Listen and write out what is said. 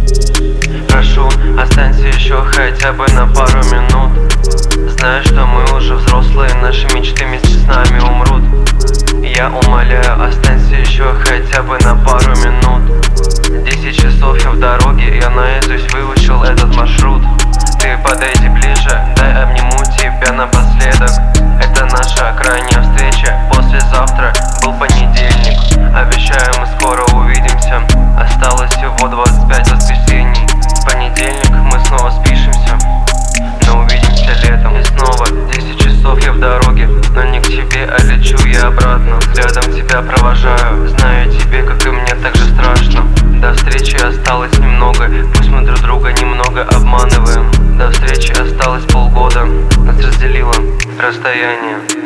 Прошу, останься еще хотя бы на пару минут. Знаю, что мы уже взрослые, наши мечты вместе с нами умрут. Я умоляю, останься еще хотя бы на пару минут. 10 часов я в дороге, я наизусть выучил этот маршрут. Ты подойди ближе, дай обниму тебя напоследок. Это наша крайняя встреча, послезавтра был понедельник. Обещаю, мы скоро увидимся, осталось всего 25 воскресений. В понедельник мы снова спишемся, но увидимся летом. И снова 10 часов я в дороге, но не к тебе, а лечу я обратно. Взглядом тебя провожаю, знаю тебе, как и мне, так же страшно. До встречи осталось немного, пусть мы друг друга немного обманываем. До встречи осталось полгода, нас разделило расстояние.